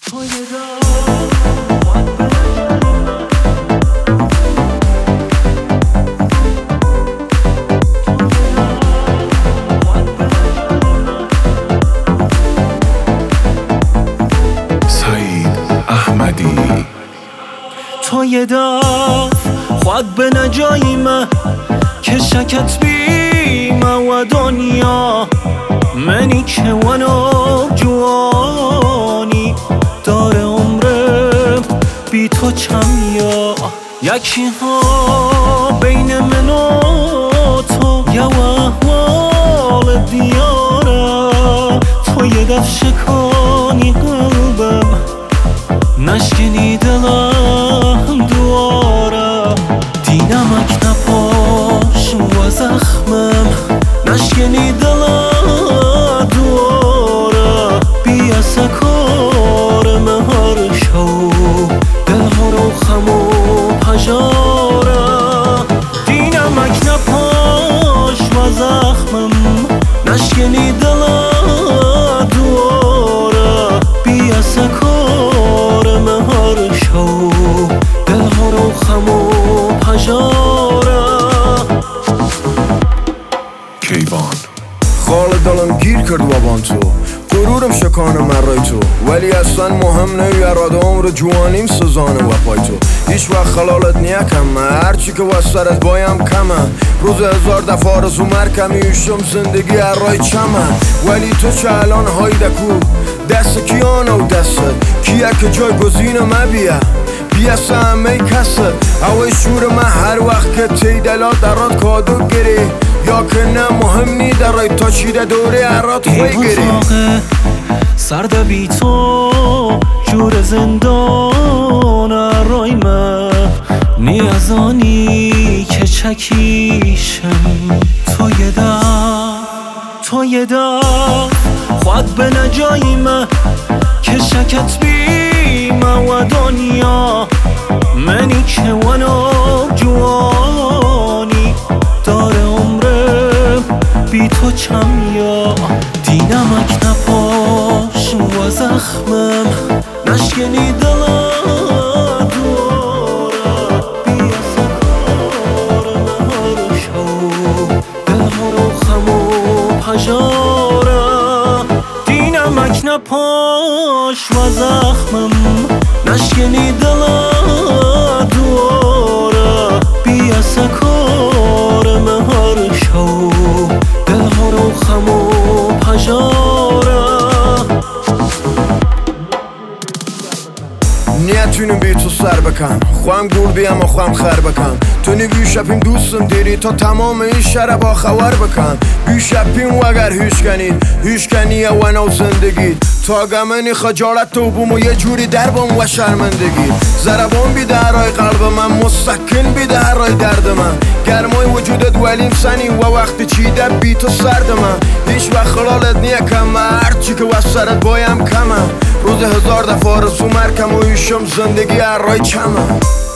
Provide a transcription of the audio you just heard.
تو یه دف خود به نجایمه که شکت بیمه و دنیا منی که ونو جوانی داره عمرم بی تو چمیا یکی ها بین من و تو یه احوال دیاره تو یه دف شکانی قلبم نشکنی دلم دواره دینمک نپاش و زخمم نشکنی دلم دواره بیا سکارم هر شو دل ها رو خم و پجاره دینمک نپاش و زخمم نشکنی دلم دواره بیا سکارم هر شو دل ها رو خم و پجاره کیوان خال دلم گیر کرد وابان تو غرورم شکان مرای تو ولی اصلا مهم نوی اراده عمر جوانیم سزانه وفای تو هیچ وقت خلالت نیکم هرچی که وسترت بایم کمه روز 1000 دفعه آرزو مرکم ایشم زندگی ارای چمه ولی تو چه الان هایدکو دست کیانه و دستت کیه که جای گزینه مبیه بیا همه کسه هوای شور من هر وقت که تی دلا درات کادو گری یا که نه مهم نی درای تا چیده دوره ارات خوی گری سرده بی تو جور زندان ارای من نیازانی که چکیشم تو یه دف خود به نجایمه که شکت بیمه و دنیا منی که ونو جوانی داره عمرم بی تو چمیا دینمک نپاش و زخمم نشکنی دلم دوره بیا سکارم هر شو دل ها رو خم و پجاره دینمک نپاش و زخمم نشکنی دلم دوره بیا سکارم هر شو دل ها رو خم و پجاره نیتونم بی تو سر بکن خوام گول بیم و خوام خر بکن تو نی بیشپیم دوستم دیری تا تمام این شهر با خبر بکن بیشپیم و اگر هیشکنیه و نو زندگی تا گمنی خجالت تو بوم و یه جوری دربم و شرمندگی ضربان بیده هرای قلب من مستکن بیده هرای درد من گرمای وجودت ولیم سنی و وقتی چیده بی تو سرد من هیچ وقت خلالت نیکم هرچی که وسترت بایم کمه روز 1000 دفعه آرزو مرکم و ایشم زندگی هرای چمه